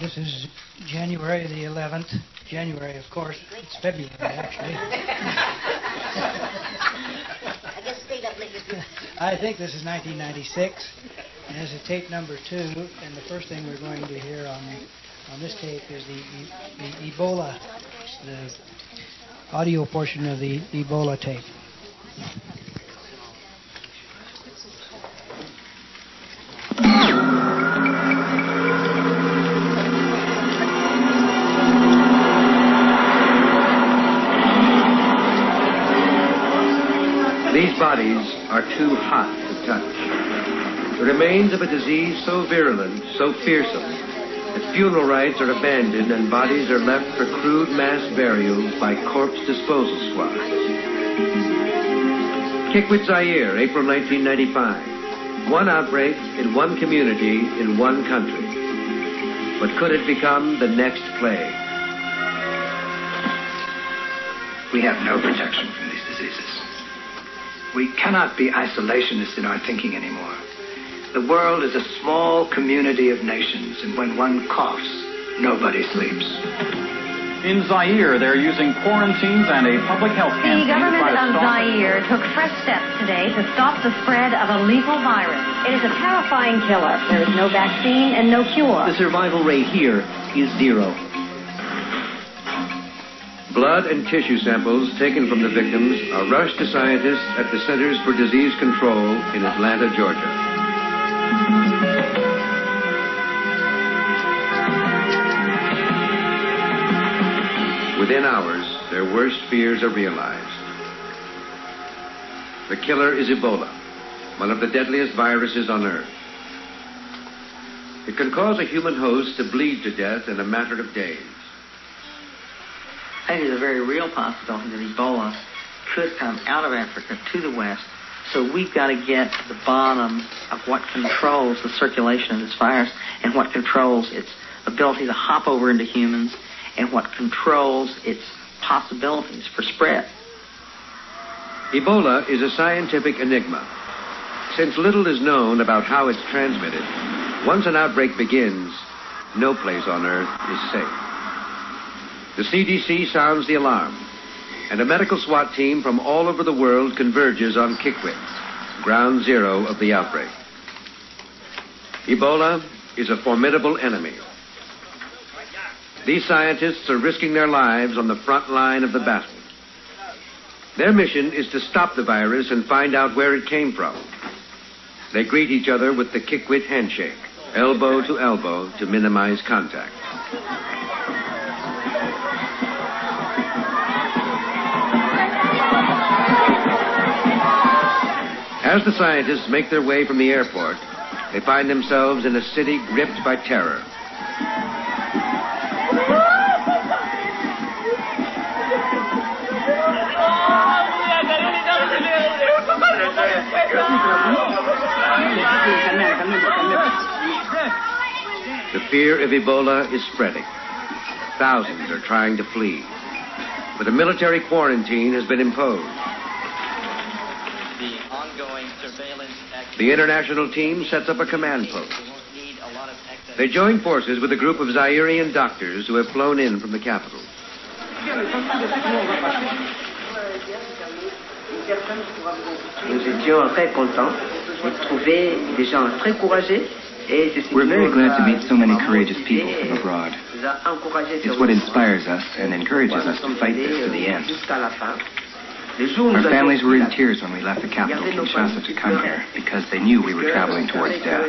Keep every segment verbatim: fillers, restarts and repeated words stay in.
This is January the eleventh. January, of course. It's February, actually. I think this is nineteen ninety-six. It has a tape number two, and the first thing we're going to hear on on this tape is the, the Ebola, the audio portion of the Ebola tape. These bodies are too hot to touch. The remains of a disease so virulent, so fearsome, that funeral rites are abandoned and bodies are left for crude mass burials by corpse disposal squads. Kikwit, Zaire, April nineteen ninety-five. One outbreak in one community in one country. But could it become the next plague? We have no protection from these diseases. We cannot be isolationists in our thinking anymore. The world is a small community of nations, and when one coughs, nobody sleeps. In Zaire, they're using quarantines and a public health campaign. The government to of Zaire took fresh steps today to stop the spread of a lethal virus. It is a terrifying killer. There is no vaccine and no cure. The survival rate here is zero. Blood and tissue samples taken from the victims are rushed to scientists at the Centers for Disease Control in Atlanta, Georgia. Within hours, their worst fears are realized. The killer is Ebola, one of the deadliest viruses on Earth. It can cause a human host to bleed to death in a matter of days. I think there's a very real possibility that Ebola could come out of Africa to the West. So we've got to get to the bottom of what controls the circulation of this virus and what controls its ability to hop over into humans and what controls its possibilities for spread. Ebola is a scientific enigma. Since little is known about how it's transmitted, once an outbreak begins, no place on Earth is safe. The C D C sounds the alarm, and a medical SWAT team from all over the world converges on Kikwit, ground zero of the outbreak. Ebola is a formidable enemy. These scientists are risking their lives on the front line of the battle. Their mission is to stop the virus and find out where it came from. They greet each other with the Kikwit handshake, elbow to elbow to minimize contact. As the scientists make their way from the airport, they find themselves in a city gripped by terror. The fear of Ebola is spreading. Thousands are trying to flee. But a military quarantine has been imposed. The international team sets up a command post. They join forces with a group of Zairean doctors who have flown in from the capital. Nous étions très contents de trouver des gens très courageux. We're very glad to meet so many courageous people from abroad. It's what inspires us and encourages us to fight this to the end. Our families were in tears when we left the capital, Kinshasa, to come here because they knew we were traveling towards death.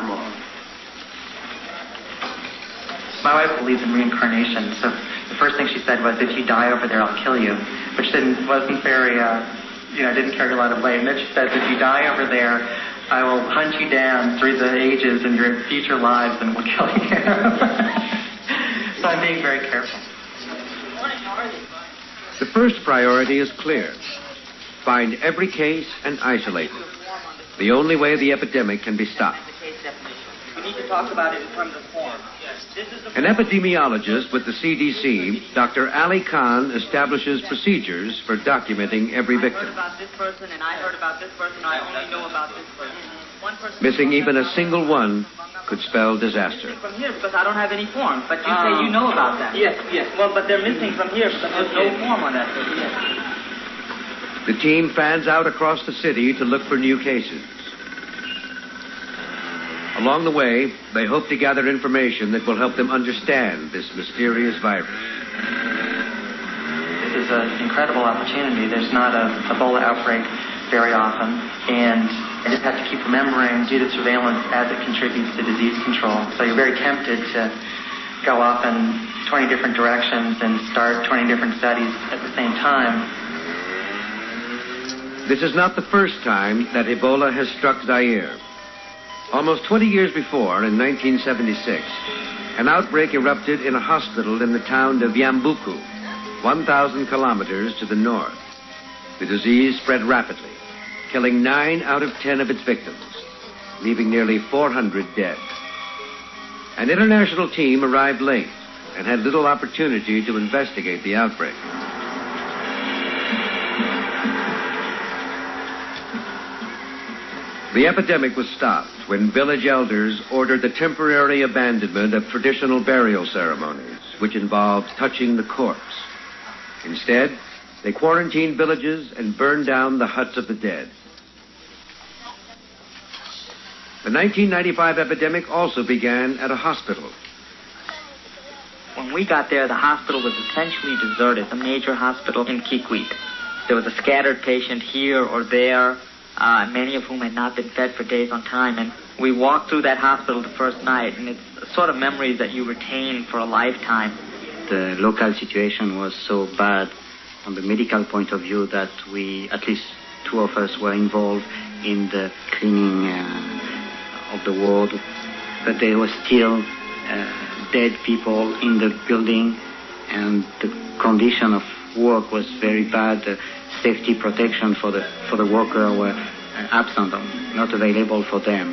My wife believes in reincarnation, so the first thing she said was, if you die over there, I'll kill you, which didn't, wasn't very, uh, you know, didn't carry a lot of weight. And then she says, if you die over there, I will hunt you down through the ages in your future lives and will kill you. So I'm being very careful. The first priority is clear. Find every case and isolate it. The only way the epidemic can be stopped. We need to talk about it in terms of form. An epidemiologist with the C D C, Doctor Ali Khan, establishes procedures for documenting every victim. I heard about this person and I heard about this person. I only know about this person. Missing even a single one could spell disaster. From here because I don't have any form. But you Um, say you know about that. Yes, yes. Well, but they're missing from here because there's no form on that. Yes. The team fans out across the city to look for new cases. Along the way, they hope to gather information that will help them understand this mysterious virus. This is an incredible opportunity. There's not a Ebola outbreak very often, and I just have to keep remembering, do the surveillance as it contributes to disease control. So you're very tempted to go off in twenty different directions and start twenty different studies at the same time. This is not the first time that Ebola has struck Zaire. Almost twenty years before, in nineteen seventy-six, an outbreak erupted in a hospital in the town of Yambuku, one thousand kilometers to the north. The disease spread rapidly, killing nine out of ten of its victims, leaving nearly four hundred dead. An international team arrived late and had little opportunity to investigate the outbreak. The epidemic was stopped when village elders ordered the temporary abandonment of traditional burial ceremonies, which involved touching the corpse. Instead, they quarantined villages and burned down the huts of the dead. The nineteen ninety-five epidemic also began at a hospital. When we got there, the hospital was essentially deserted, a major hospital in Kikwit. There was a scattered patient here or there, uh, many of whom had not been fed for days on time. And we walked through that hospital the first night, and it's a sort of memories that you retain for a lifetime. The local situation was so bad from the medical point of view that we, at least two of us, were involved in the cleaning uh, of the ward. But there were still uh, dead people in the building, and the condition of work was very bad. The safety protection for the for the worker were absent, not available for them.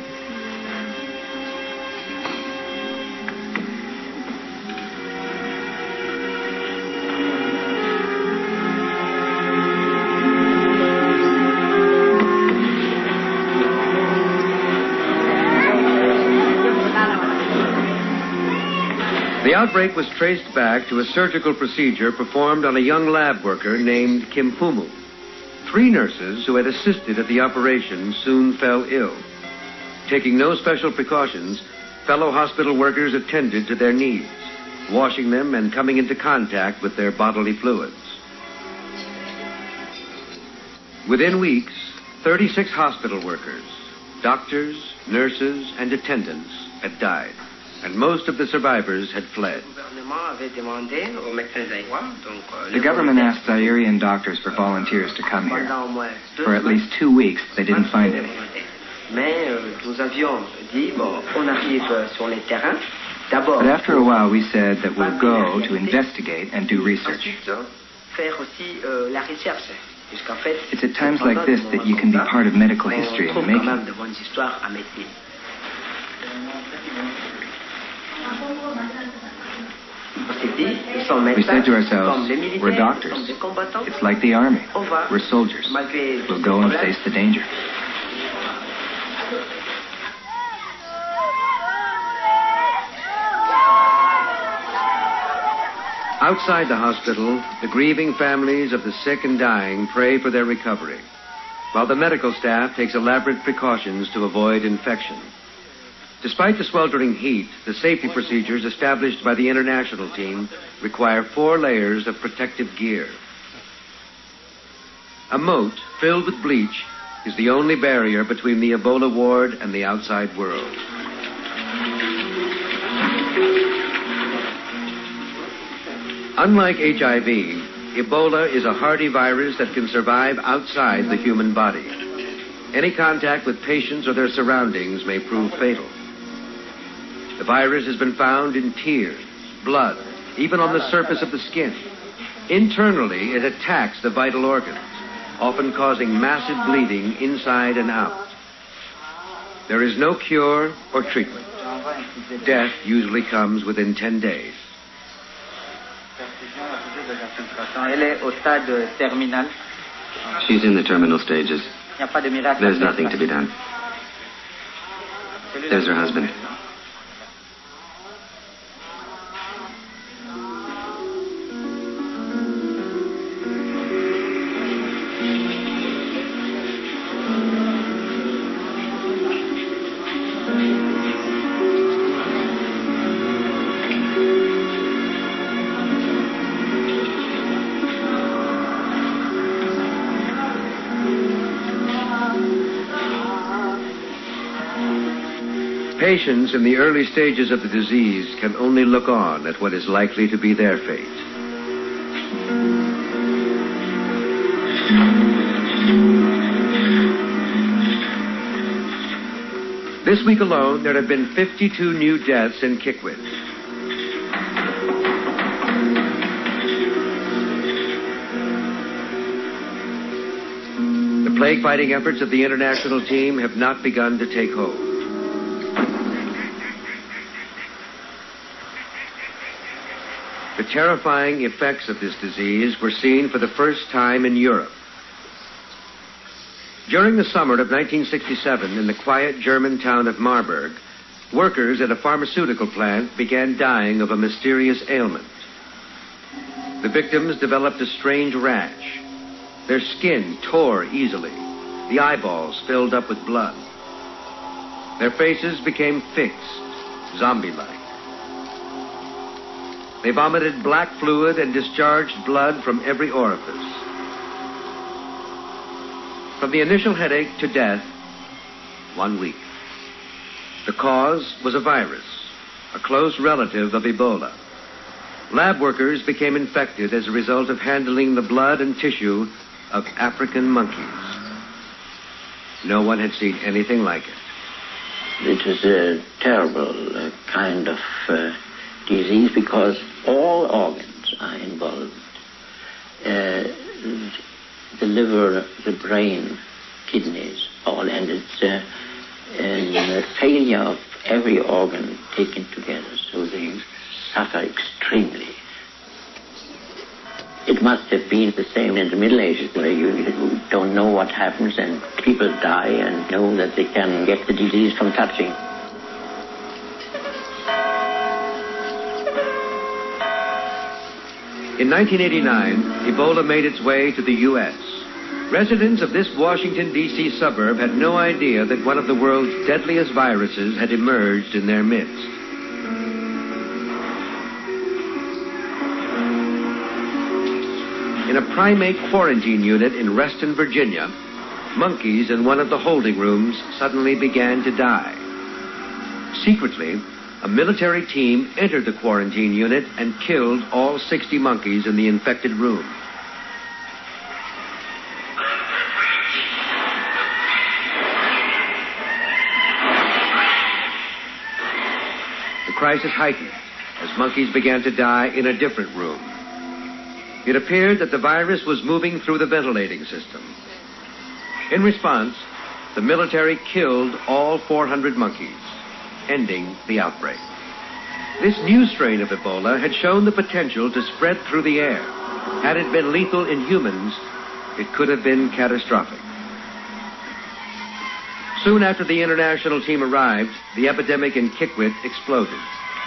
The outbreak was traced back to a surgical procedure performed on a young lab worker named Kimpumu. Three nurses who had assisted at the operation soon fell ill. Taking no special precautions, fellow hospital workers attended to their needs, washing them and coming into contact with their bodily fluids. Within weeks, thirty-six hospital workers, doctors, nurses, and attendants had died, and most of the survivors had fled. The government asked Zairian doctors for volunteers to come here. For at least two weeks, they didn't find any. But after a while, we said that we'll go to investigate and do research. It's at times like this that you can be part of medical history in the making. We said to ourselves, we're doctors. It's like the army. We're soldiers. We'll go and face the danger. Outside the hospital, the grieving families of the sick and dying pray for their recovery, while the medical staff takes elaborate precautions to avoid infection. Despite the sweltering heat, the safety procedures established by the international team require four layers of protective gear. A moat filled with bleach is the only barrier between the Ebola ward and the outside world. Unlike H I V, Ebola is a hardy virus that can survive outside the human body. Any contact with patients or their surroundings may prove fatal. The virus has been found in tears, blood, even on the surface of the skin. Internally, it attacks the vital organs, often causing massive bleeding inside and out. There is no cure or treatment. Death usually comes within ten days. She's in the terminal stages. There's nothing to be done. There's her husband. Patients in the early stages of the disease can only look on at what is likely to be their fate. This week alone, there have been fifty-two new deaths in Kikwit. The plague-fighting efforts of the international team have not begun to take hold. The terrifying effects of this disease were seen for the first time in Europe. During the summer of nineteen sixty-seven, in the quiet German town of Marburg, workers at a pharmaceutical plant began dying of a mysterious ailment. The victims developed a strange rash. Their skin tore easily. The eyeballs filled up with blood. Their faces became fixed, zombie-like. They vomited black fluid and discharged blood from every orifice. From the initial headache to death, one week. The cause was a virus, a close relative of Ebola. Lab workers became infected as a result of handling the blood and tissue of African monkeys. No one had seen anything like it. It is a terrible uh, kind of uh, disease because all organs are involved. Uh, the liver, the brain, kidneys, all, and it's uh, a failure of every organ taken together, so they suffer extremely. It must have been the same in the Middle Ages, where you, you don't know what happens and people die and know that they can get the disease from touching. In nineteen eighty-nine, Ebola made its way to the U S Residents of this Washington, D C suburb had no idea that one of the world's deadliest viruses had emerged in their midst. In a primate quarantine unit in Reston, Virginia, monkeys in one of the holding rooms suddenly began to die. Secretly, a military team entered the quarantine unit and killed all sixty monkeys in the infected room. The crisis heightened as monkeys began to die in a different room. It appeared that the virus was moving through the ventilating system. In response, the military killed all four hundred monkeys, ending the outbreak. This new strain of Ebola had shown the potential to spread through the air. Had it been lethal in humans, it could have been catastrophic. Soon after the international team arrived, the epidemic in Kikwit exploded.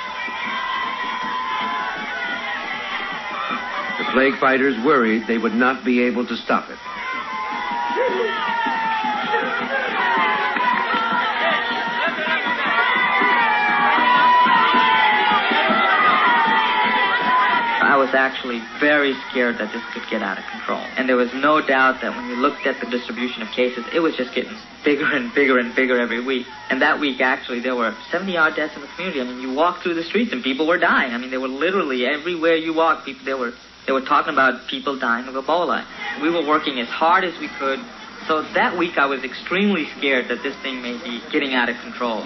The plague fighters worried they would not be able to stop it. I was actually very scared that this could get out of control. And there was no doubt that when you looked at the distribution of cases, it was just getting bigger and bigger and bigger every week. And that week, actually, there were seventy-odd deaths in the community. I mean, you walked through the streets and people were dying. I mean, they were literally everywhere you walked, people, they were they were talking about people dying of Ebola. We were working as hard as we could. So that week, I was extremely scared that this thing may be getting out of control.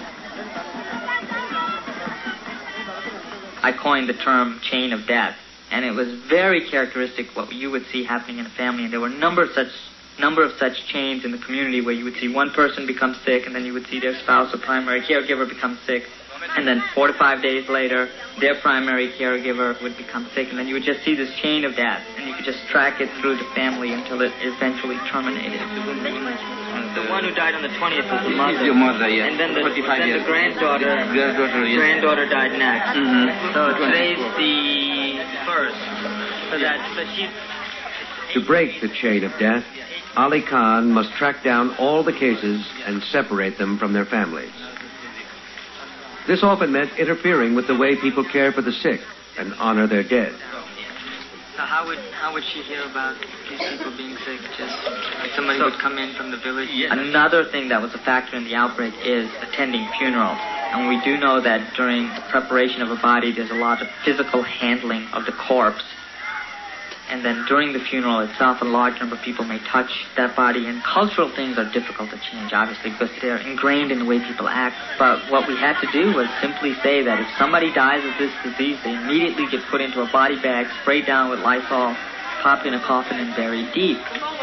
I coined the term chain of death. And it was very characteristic what you would see happening in a family. And there were a number of such number of such chains in the community where you would see one person become sick, and then you would see their spouse or primary caregiver become sick. And then four to five days later, their primary caregiver would become sick, and then you would just see this chain of death, and you could just track it through the family until it eventually terminated. The one who died on the twentieth was the mother. Your mother, yes. And then the, forty-five then years. the granddaughter, Granddaughter, yes. granddaughter died next. Mm-hmm. So today's the first. So that so she's. To break the chain of death, Ali Khan must track down all the cases and separate them from their families. This often meant interfering with the way people care for the sick and honor their dead. So how would how would she hear about these people being sick? Just like somebody so, would come in from the village? Yeah. Another thing that was a factor in the outbreak is attending funerals. And we do know that during the preparation of a body, there's a lot of physical handling of the corpse. And then during the funeral itself, a large number of people may touch that body. And cultural things are difficult to change, obviously, because they're ingrained in the way people act. But what we had to do was simply say that if somebody dies of this disease, they immediately get put into a body bag, sprayed down with Lysol, popped in a coffin, and buried deep.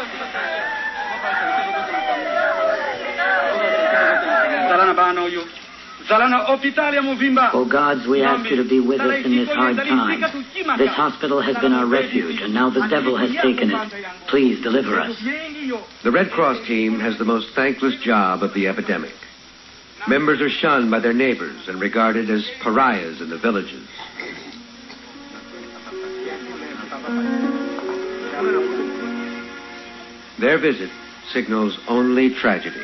Oh gods, we ask you to be with us in this hard time. This hospital has been our refuge, and now the devil has taken it. Please deliver us. The Red Cross team has the most thankless job of the epidemic. Members are shunned by their neighbors and regarded as pariahs in the villages. Their visit signals only tragedy.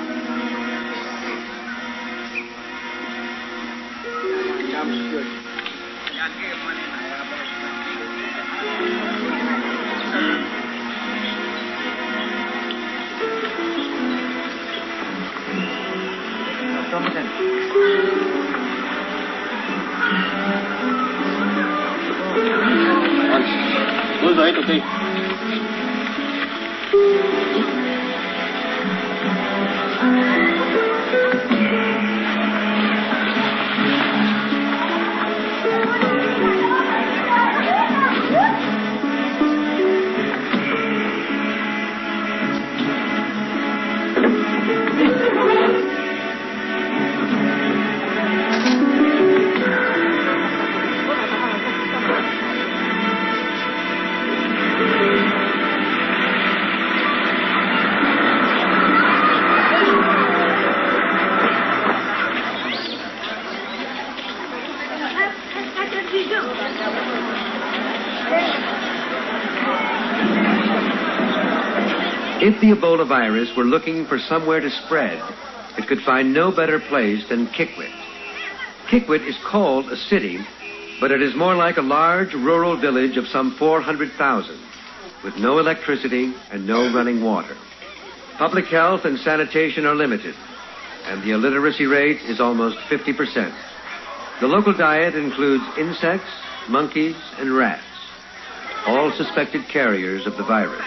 If the Ebola virus were looking for somewhere to spread, it could find no better place than Kikwit. Kikwit is called a city, but it is more like a large rural village of some four hundred thousand, with no electricity and no running water. Public health and sanitation are limited, and the illiteracy rate is almost fifty percent. The local diet includes insects, monkeys, and rats, all suspected carriers of the virus.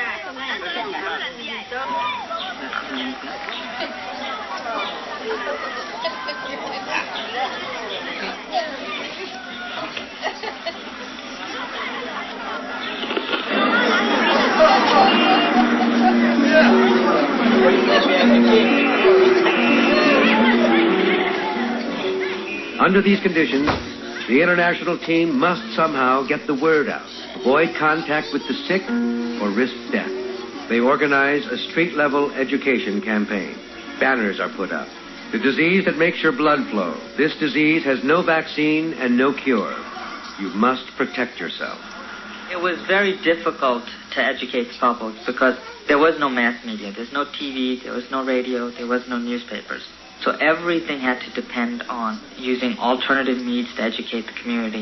Under these conditions, the international team must somehow get the word out, avoid contact with the sick, or risk death. They organize a street-level education campaign. Banners are put up. The disease that makes your blood flow. This disease has no vaccine and no cure. You must protect yourself. It was very difficult to educate the public because there was no mass media. There's no T V, there was no radio, there was no newspapers. So everything had to depend on using alternative means to educate the community.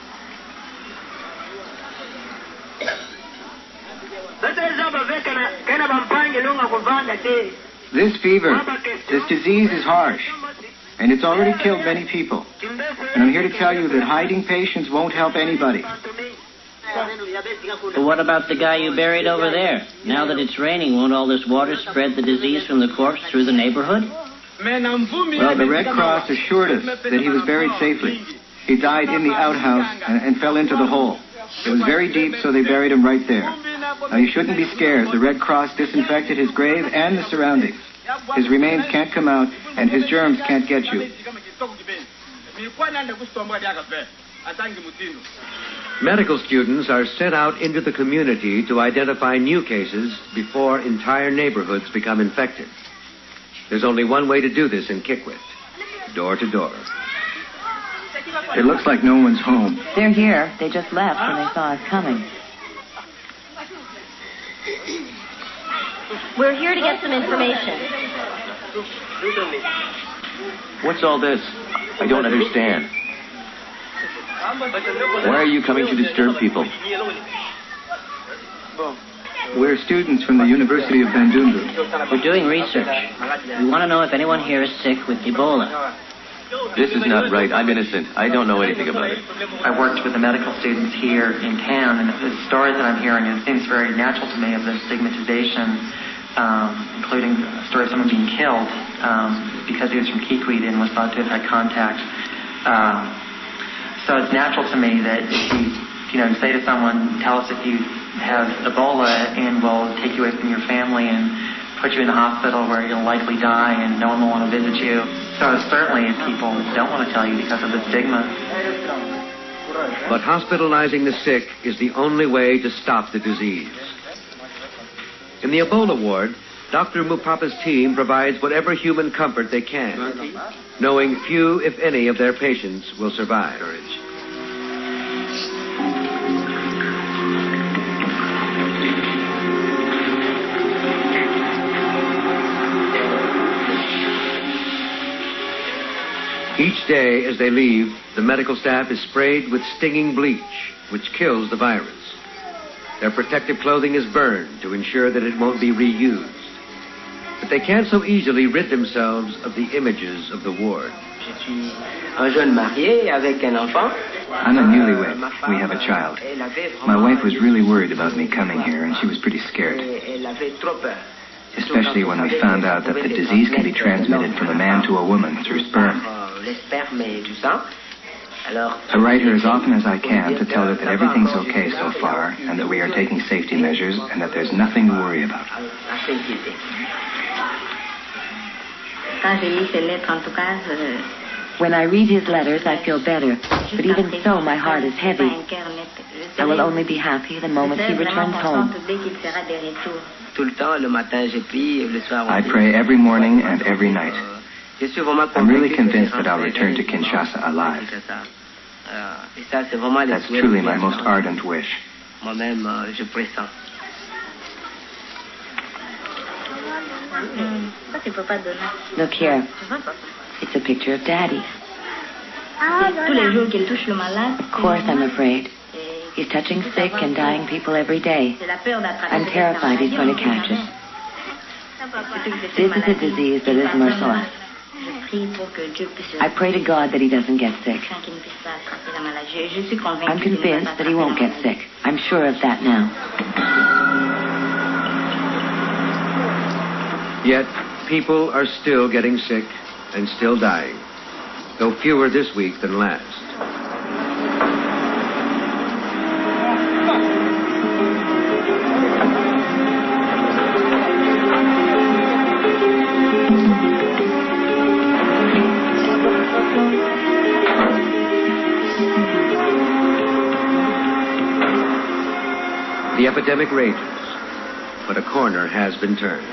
This fever, this disease is harsh, and it's already killed many people. And I'm here to tell you that hiding patients won't help anybody. But what about the guy you buried over there? Now that it's raining, won't all this water spread the disease from the corpse through the neighborhood? Well, the Red Cross assured us that he was buried safely. He died in the outhouse and, and fell into the hole. It was very deep, so they buried him right there. Now, you shouldn't be scared. The Red Cross disinfected his grave and the surroundings. His remains can't come out, and his germs can't get you. Medical students are sent out into the community to identify new cases before entire neighborhoods become infected. There's only one way to do this in Kikwit, door to door. It looks like no one's home. They're here. They just left when they saw us coming. We're here to get some information. What's all this? I don't understand. Why are you coming to disturb people? We're students from the University of Bandundu. We're doing research. We want to know if anyone here is sick with Ebola. This is not right. I'm innocent. I don't know anything about it. I worked with the medical students here in town, and the stories that I'm hearing, it seems very natural to me of the stigmatization, um, including a story of someone being killed um, because he was from Kikwit and was thought to have had contact. Um, so it's natural to me that if you, you know, say to someone, tell us if you have Ebola, and we'll take you away from your family and put you in the hospital where you'll likely die and no one will want to visit you. So certainly people don't want to tell you because of the stigma. But hospitalizing the sick is the only way to stop the disease. In the Ebola ward, Doctor Mupapa's team provides whatever human comfort they can, knowing few, if any, of their patients will survive. Each day as they leave, the medical staff is sprayed with stinging bleach, which kills the virus. Their protective clothing is burned to ensure that it won't be reused. But they can't so easily rid themselves of the images of the ward. I'm a newlywed. We have a child. My wife was really worried about me coming here, and she was pretty scared. Especially when we found out that the disease can be transmitted from a man to a woman through sperm. I write her as often as I can to tell her that everything's okay so far, and that we are taking safety measures, and that there's nothing to worry about. When I read his letters, I feel better. But even so, my heart is heavy. I will only be happy the moment he returns home. I pray every morning and every night. I'm really convinced that I'll return to Kinshasa alive. That's truly my most ardent wish. Look here. It's a picture of Daddy. Of course I'm afraid. He's touching sick and dying people every day. I'm terrified he's going to catch it. This is a disease that is merciless. I pray to God that he doesn't get sick. I'm convinced that he won't get sick. I'm sure of that now. Yet, people are still getting sick and still dying, though fewer this week than last. The epidemic rages, but a corner has been turned.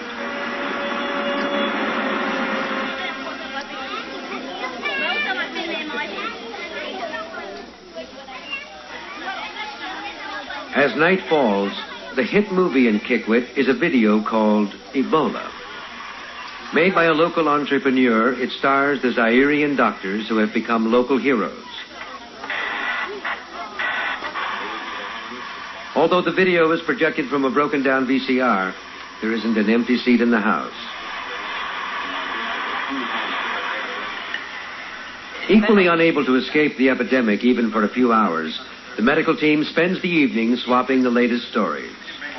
As night falls, the hit movie in Kikwit is a video called Ebola. Made by a local entrepreneur, it stars the Zairian doctors who have become local heroes. Although the video is projected from a broken-down V C R, there isn't an empty seat in the house. Equally unable to escape the epidemic even for a few hours, the medical team spends the evening swapping the latest stories.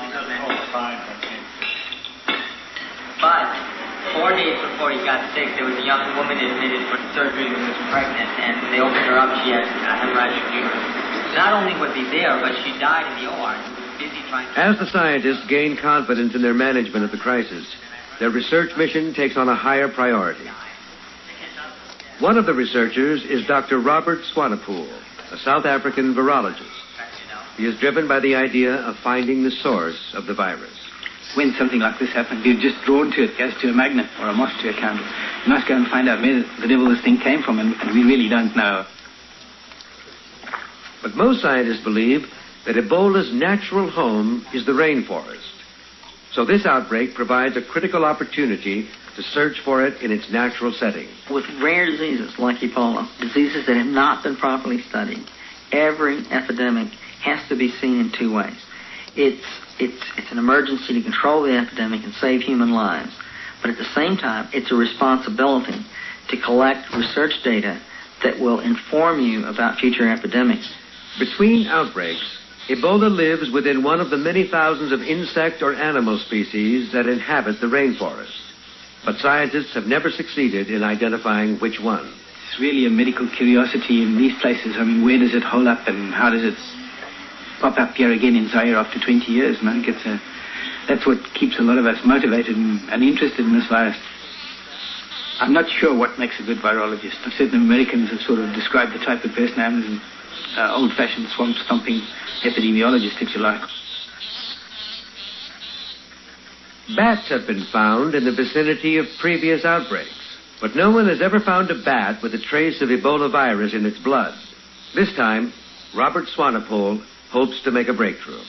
But four days before he got sick, there was a young woman admitted for surgery who was pregnant, and when they opened her up, she had a hemorrhagic uterus. Not only was he there, but she died in the O R. He was busy trying to... As the scientists gain confidence in their management of the crisis, their research mission takes on a higher priority. One of the researchers is Doctor Robert Swanepoel, a South African virologist. He is driven by the idea of finding the source of the virus. When something like this happens, you're just drawn to it as to a magnet or a moth to a candle. You must go and find out where the devil this thing came from, and, and we really don't know. But most scientists believe that Ebola's natural home is the rainforest. So this outbreak provides a critical opportunity to search for it in its natural setting. With rare diseases like Ebola, diseases that have not been properly studied, every epidemic has to be seen in two ways. It's, it's, it's an emergency to control the epidemic and save human lives. But at the same time, it's a responsibility to collect research data that will inform you about future epidemics. Between outbreaks, Ebola lives within one of the many thousands of insect or animal species that inhabit the rainforest. But scientists have never succeeded in identifying which one. It's really a medical curiosity in these places. I mean, where does it hold up and how does it pop up here again in Zaire after twenty years? And I think it's a, that's what keeps a lot of us motivated and, and interested in this virus. I'm not sure what makes a good virologist. Certain Americans have sort of described the type of person I am as an uh, old-fashioned swamp-stomping epidemiologist, if you like. Bats have been found in the vicinity of previous outbreaks, but no one has ever found a bat with a trace of Ebola virus in its blood. This time, Robert Swanepoel hopes to make a breakthrough.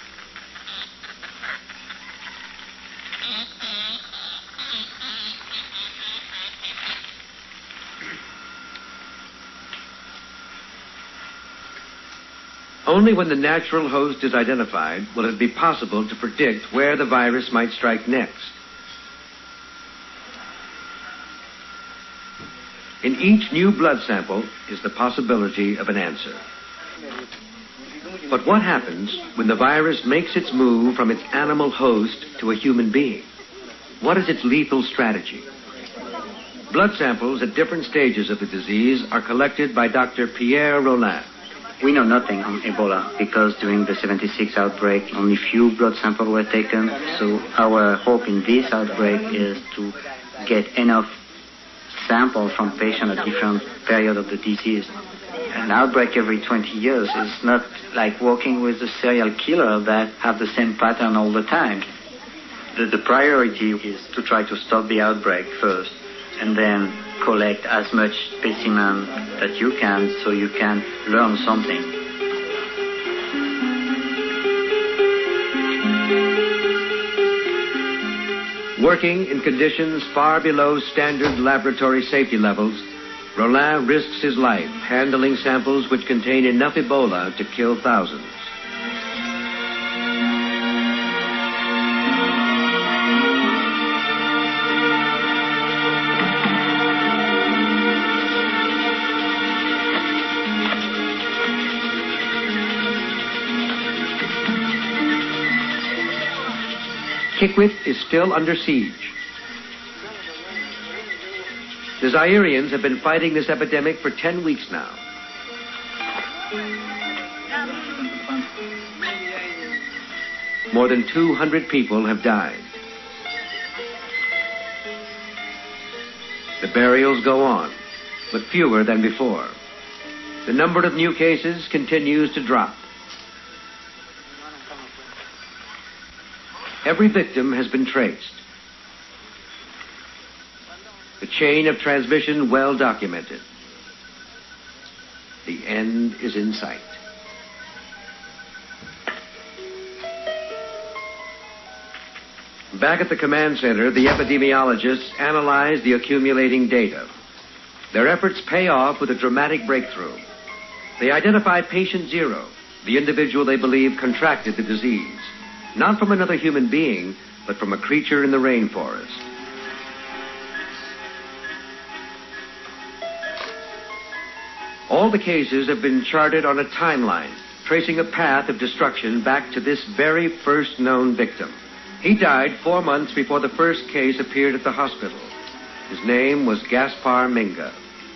Only when the natural host is identified will it be possible to predict where the virus might strike next. In each new blood sample is the possibility of an answer. But what happens when the virus makes its move from its animal host to a human being? What is its lethal strategy? Blood samples at different stages of the disease are collected by Doctor Pierre Rolland. We know nothing on Ebola because during the seventy-six outbreak, only few blood samples were taken. So our hope in this outbreak is to get enough samples from patients at different periods of the disease. An outbreak every twenty years is not like working with a serial killer that have the same pattern all the time. The, the priority is to try to stop the outbreak first and then collect as much specimen that you can so you can learn something. Working in conditions far below standard laboratory safety levels, Rolland risks his life handling samples which contain enough Ebola to kill thousands. Kikwit is still under siege. The Zairians have been fighting this epidemic for ten weeks now. More than two hundred people have died. The burials go on, but fewer than before. The number of new cases continues to drop. Every victim has been traced. The chain of transmission well documented. The end is in sight. Back at the command center, the epidemiologists analyze the accumulating data. Their efforts pay off with a dramatic breakthrough. They identify patient zero, the individual they believe contracted the disease. Not from another human being, but from a creature in the rainforest. All the cases have been charted on a timeline, tracing a path of destruction back to this very first known victim. He died four months before the first case appeared at the hospital. His name was Gaspar Minga.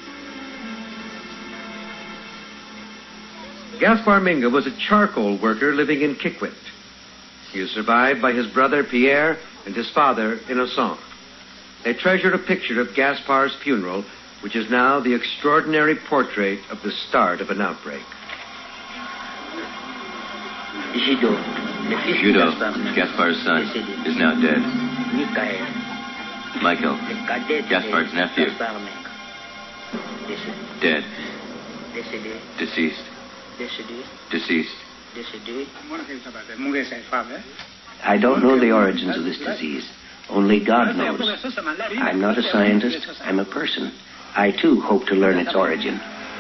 Gaspar Minga was a charcoal worker living in Kikwit. He is survived by his brother Pierre and his father Innocent. They treasured a picture of Gaspar's funeral which is now the extraordinary portrait of the start of an outbreak. Judo, Judo, Gaspar's son, is now dead. Michael, Gaspar's nephew, dead. Deceased. Deceased. I don't know the origins of this disease. Only God knows. I'm not a scientist. I'm a person. I, too, hope to learn its origin.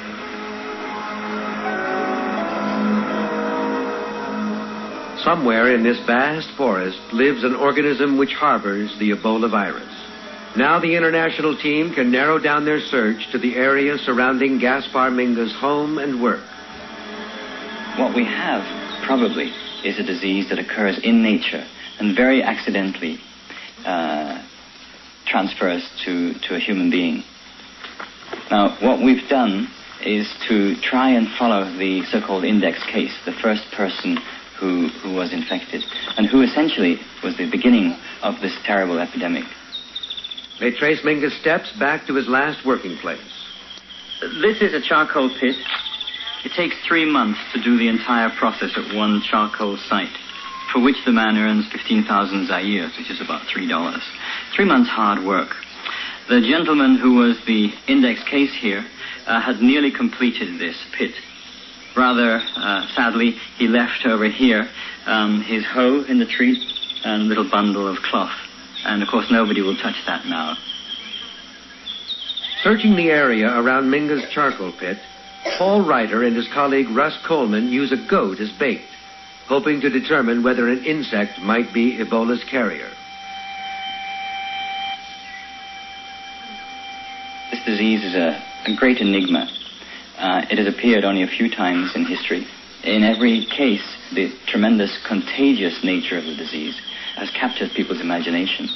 Somewhere in this vast forest lives an organism which harbors the Ebola virus. Now the international team can narrow down their search to the area surrounding Gaspar Minga's home and work. What we have, probably, is a disease that occurs in nature and very accidentally uh, transfers to, to a human being. Now, what we've done is to try and follow the so-called index case, the first person who, who was infected, and who essentially was the beginning of this terrible epidemic. They trace Minga's steps back to his last working place. This is a charcoal pit. It takes three months to do the entire process at one charcoal site, for which the man earns fifteen thousand zaires, which is about three dollars. Three months' hard work. The gentleman who was the index case here uh, had nearly completed this pit. Rather uh, sadly, he left over here um, his hoe in the tree and a little bundle of cloth. And, of course, nobody will touch that now. Searching the area around Minga's charcoal pit, Paul Ryder and his colleague Russ Coleman use a goat as bait, hoping to determine whether an insect might be Ebola's carrier. This disease is a, a great enigma. Uh, it has appeared only a few times in history. In every case, the tremendous contagious nature of the disease has captured people's imagination.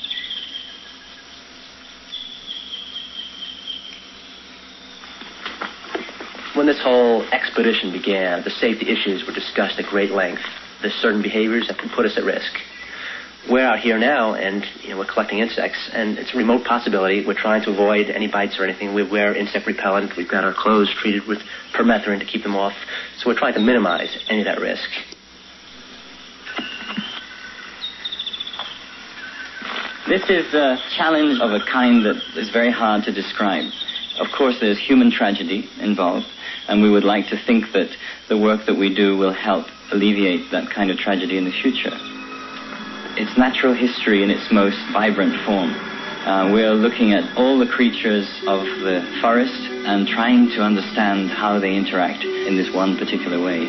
When this whole expedition began, the safety issues were discussed at great length. There's certain behaviors that can put us at risk. We're out here now, and you know, we're collecting insects, and it's a remote possibility. We're trying to avoid any bites or anything. We wear insect repellent. We've got our clothes treated with permethrin to keep them off. So we're trying to minimize any of that risk. This is a challenge of a kind that is very hard to describe. Of course, there's human tragedy involved, and we would like to think that the work that we do will help alleviate that kind of tragedy in the future. It's natural history in its most vibrant form. Uh, we're looking at all the creatures of the forest and trying to understand how they interact in this one particular way.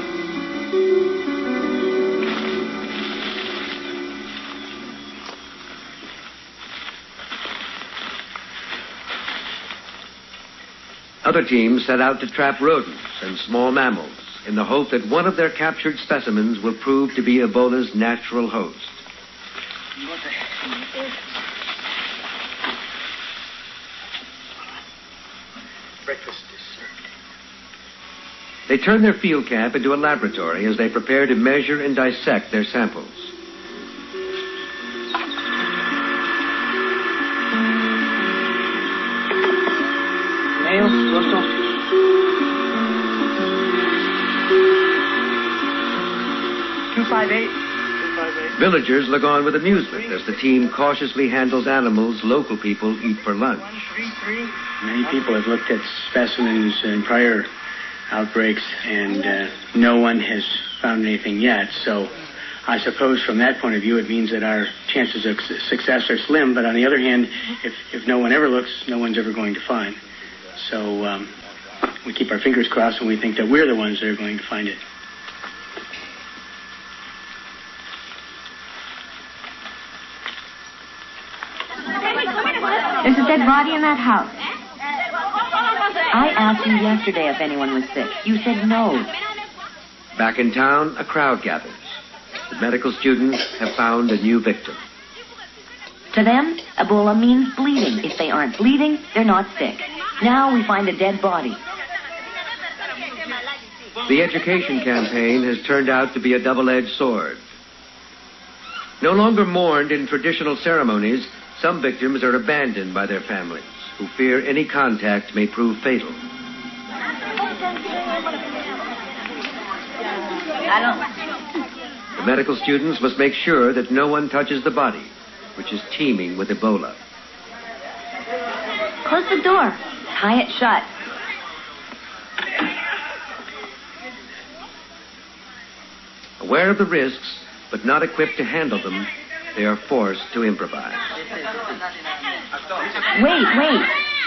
Other teams set out to trap rodents and small mammals in the hope that one of their captured specimens will prove to be Ebola's natural host. Breakfast is served. They turn their field camp into a laboratory as they prepare to measure and dissect their samples. two five eight. Villagers look on with amusement as the team cautiously handles animals local people eat for lunch. Many people have looked at specimens in prior outbreaks, and uh, no one has found anything yet. So I suppose from that point of view, it means that our chances of su- success are slim. But on the other hand, if, if no one ever looks, no one's ever going to find. So um, we keep our fingers crossed, and we think that we're the ones that are going to find it. There's a dead body in that house. I asked you yesterday if anyone was sick. You said no. Back in town, a crowd gathers. The medical students have found a new victim. To them, Ebola means bleeding. If they aren't bleeding, they're not sick. Now we find a dead body. The education campaign has turned out to be a double-edged sword. No longer mourned in traditional ceremonies, some victims are abandoned by their families, who fear any contact may prove fatal. The medical students must make sure that no one touches the body, which is teeming with Ebola. Close the door. Tie it shut. Aware of the risks, but not equipped to handle them, they are forced to improvise. Wait, wait.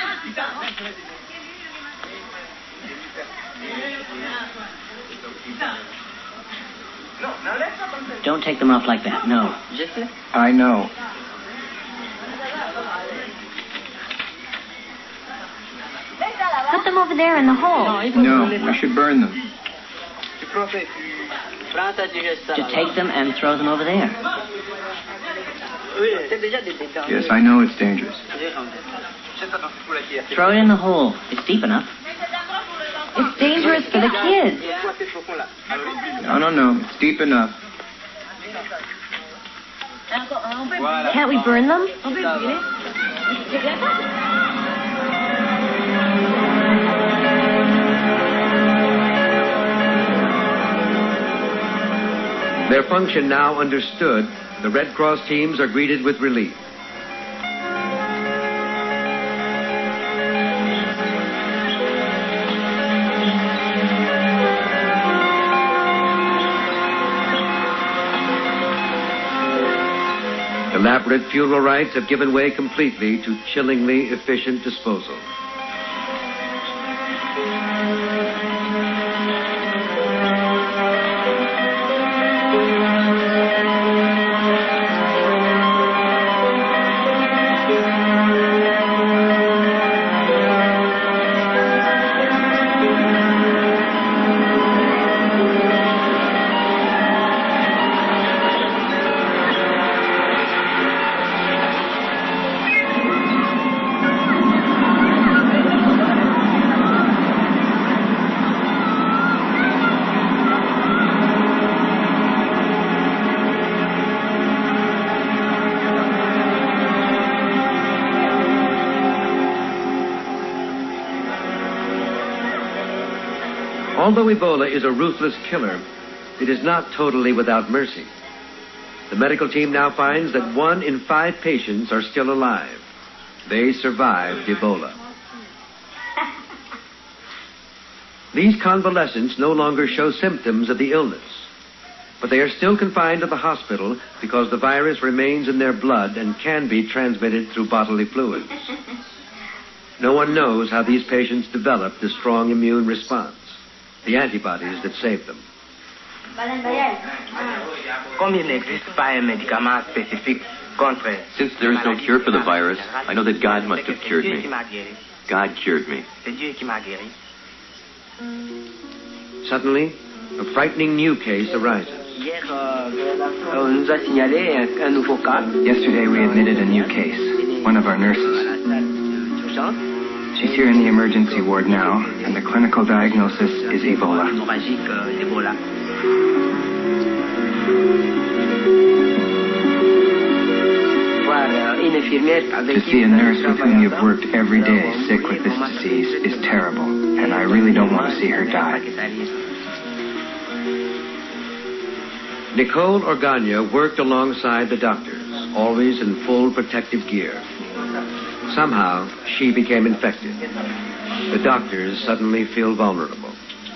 Don't take them off like that, no. I know. Put them over there in the hole. No, we should burn them. To take them and throw them over there. Yes, I know it's dangerous. Throw it in the hole. It's deep enough. It's dangerous for the kids. No, no, no. It's deep enough. Can't we burn them? Their function now understood, the Red Cross teams are greeted with relief. Elaborate funeral rites have given way completely to chillingly efficient disposal. Although Ebola is a ruthless killer, it is not totally without mercy. The medical team now finds that one in five patients are still alive. They survived Ebola. These convalescents no longer show symptoms of the illness, but they are still confined to the hospital because the virus remains in their blood and can be transmitted through bodily fluids. No one knows how these patients developed a strong immune response, the antibodies that saved them. Since there is no cure for the virus, I know that God must have cured me. God cured me. Suddenly, a frightening new case arises. Yesterday we admitted a new case, one of our nurses. She's here in the emergency ward now, and the clinical diagnosis is Ebola. To see a nurse with whom you've worked every day sick with this disease is terrible, and I really don't want to see her die. Nicole Organa worked alongside the doctors, always in full protective gear. Somehow, she became infected. The doctors suddenly feel vulnerable.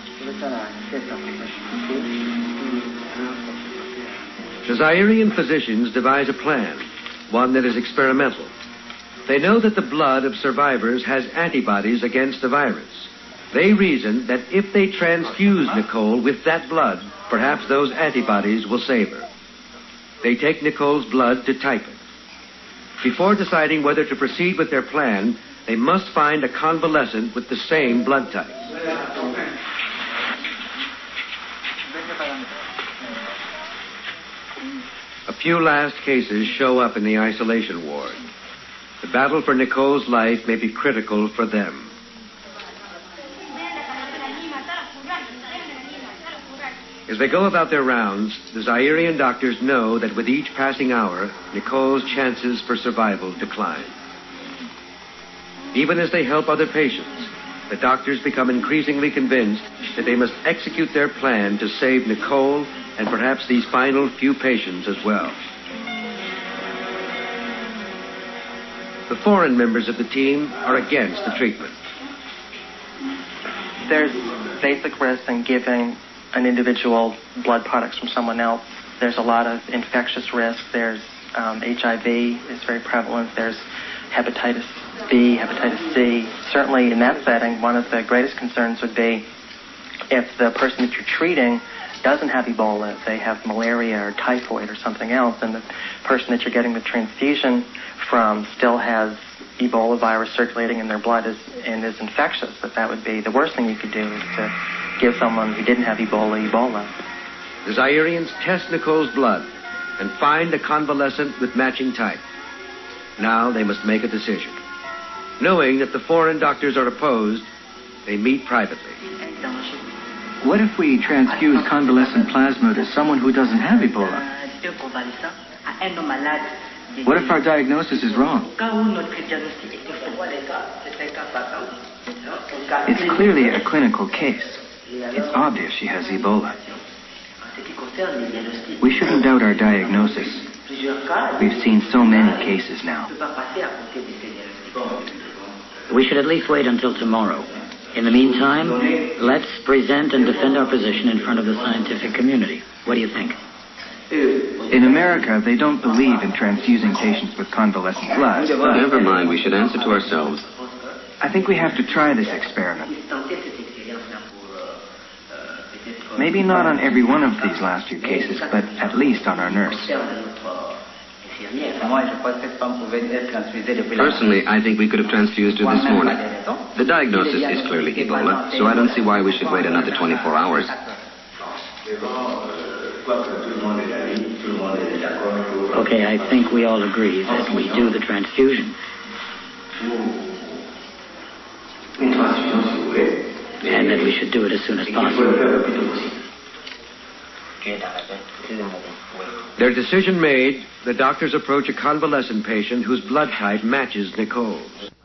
The Zairian physicians devise a plan, one that is experimental. They know that the blood of survivors has antibodies against the virus. They reason that if they transfuse Nicole with that blood, perhaps those antibodies will save her. They take Nicole's blood to type it. Before deciding whether to proceed with their plan, they must find a convalescent with the same blood type. A few last cases show up in the isolation ward. The battle for Nicole's life may be critical for them. As they go about their rounds, the Zairian doctors know that with each passing hour, Nicole's chances for survival decline. Even as they help other patients, the doctors become increasingly convinced that they must execute their plan to save Nicole and perhaps these final few patients as well. The foreign members of the team are against the treatment. There's basic risk in giving an individual blood products from someone else. There's a lot of infectious risk. There's um, H I V is very prevalent. There's hepatitis B, hepatitis C. Certainly in that setting, one of the greatest concerns would be if the person that you're treating doesn't have Ebola, if they have malaria or typhoid or something else, and the person that you're getting the transfusion from still has Ebola virus circulating in their blood is, and is infectious, that that would be the worst thing you could do is to give someone who didn't have Ebola, Ebola. The Zairians test Nicole's blood and find a convalescent with matching type. Now they must make a decision. Knowing that the foreign doctors are opposed, they meet privately. What if we transfuse convalescent plasma to someone who doesn't have Ebola? What if our diagnosis is wrong? It's clearly a clinical case. It's obvious she has Ebola. We shouldn't doubt our diagnosis. We've seen so many cases now. We should at least wait until tomorrow. In the meantime, let's present and defend our position in front of the scientific community. What do you think? In America, they don't believe in transfusing patients with convalescent blood. Never mind, we should answer to ourselves. I think we have to try this experiment. Maybe not on every one of these last few cases, but at least on our nurse. Personally, I think we could have transfused her this morning. The diagnosis is clearly Ebola, so I don't see why we should wait another twenty-four hours. Okay, I think we all agree that we do the transfusion. And that we should do it as soon as possible. Their decision made, the doctors approach a convalescent patient whose blood type matches Nicole's.